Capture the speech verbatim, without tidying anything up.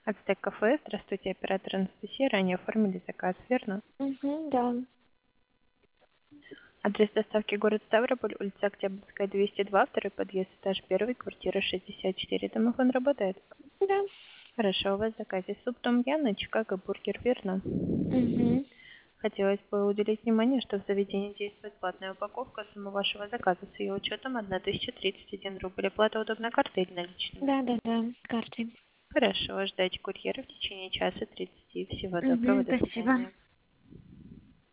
Ацтек кафе. Здравствуйте, оператор Анастасия. Ранее оформили заказ, верно? Угу, да. Адрес доставки город Ставрополь, улица Октябрьская, двести два, второй подъезд, этаж первый, квартира шестьдесят четыре. Домофон работает? Да. Хорошо, у вас в заказе суп том ям, Чикаго бургер, верно? Угу. Хотелось бы уделить внимание, что в заведении действует платная упаковка. Сумма вашего заказа с ее учетом тысяча тридцать один рубль. Оплата удобна картой или наличными? Да, да, да, картой. Хорошо, ждайте курьера в течение часа тридцати. Всего доброго, Угу, до спасибо. свидания.